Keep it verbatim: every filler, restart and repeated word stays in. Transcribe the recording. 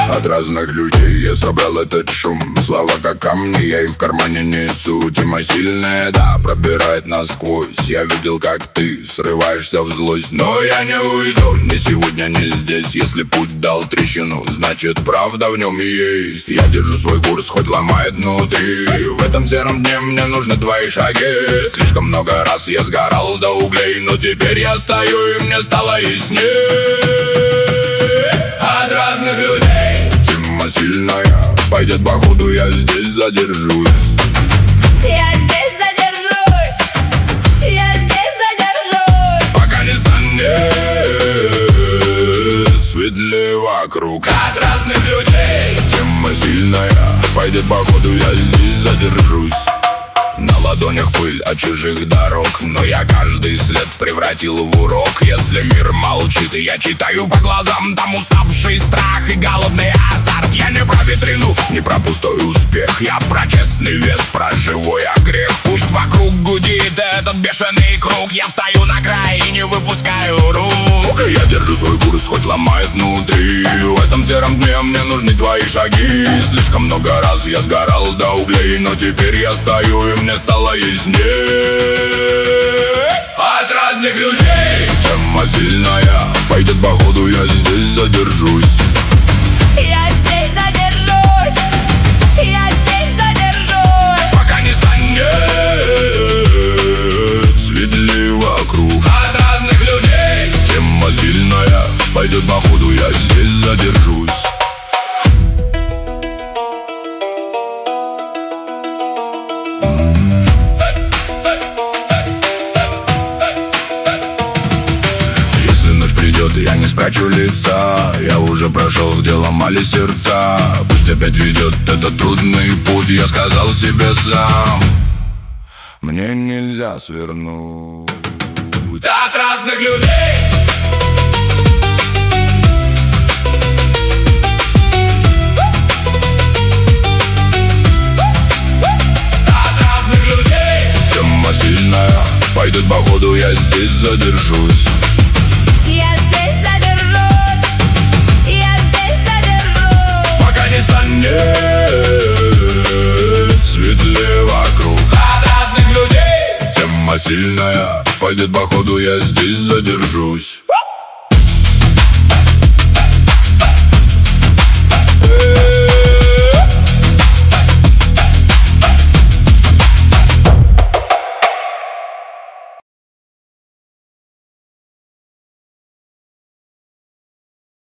От разных людей я собрал этот шум. Слова как камни, я их в кармане несу. Тема сильная, да, пробирает насквозь. Я видел, как ты срываешься в злость. Но я не уйду, ни сегодня, ни здесь. Если путь дал трещину, значит правда в нем есть. Я держу свой курс, хоть ломает внутри. В этом сером дне мне нужны твои шаги. Слишком много раз я сгорал до углей, но теперь я стою и мне стало ясней. От разных людей тема сильная, пойдет походу, я здесь задержусь. Я здесь задержусь, я здесь задержусь, пока не станет светлее вокруг. От разных людей тема сильная, пойдет походу, я здесь задержусь. На ладонях пыль от чужих дорог, но я каждый след превратил в урок. Если мир молчит, и я читаю по глазам, там уставший страх и голодный азарт. Я не про витрину, не про пустой успех, я про честный вес, про живой грех. Пусть вокруг гудит этот бешеный круг, я встаю на край и не выпускаю рук. Я держу свой курс, хоть ломает внутри. В этом сером дне мне нужны твои шаги. Слишком много раз я сгорал до углей, но теперь я стою и мне стало яснее. От разных людей тема сильная, пойдет походу, я здесь задержусь. я здесь задержусь, я здесь задержусь, пока не станет светлее вокруг. От разных людей тема сильная, пойдет походу, я здесь задержусь. Я не спрячу лица, я уже прошел, где ломали сердца. Пусть опять ведет этот трудный путь, я сказал себе сам, мне нельзя свернуть. От разных людей От разных людей тема сильная, пойдет походу, я здесь задержусь. я здесь задержусь, я здесь задержусь, пока не станет светлее вокруг. От разных людей тема сильная, пойдет походу, я здесь задержусь.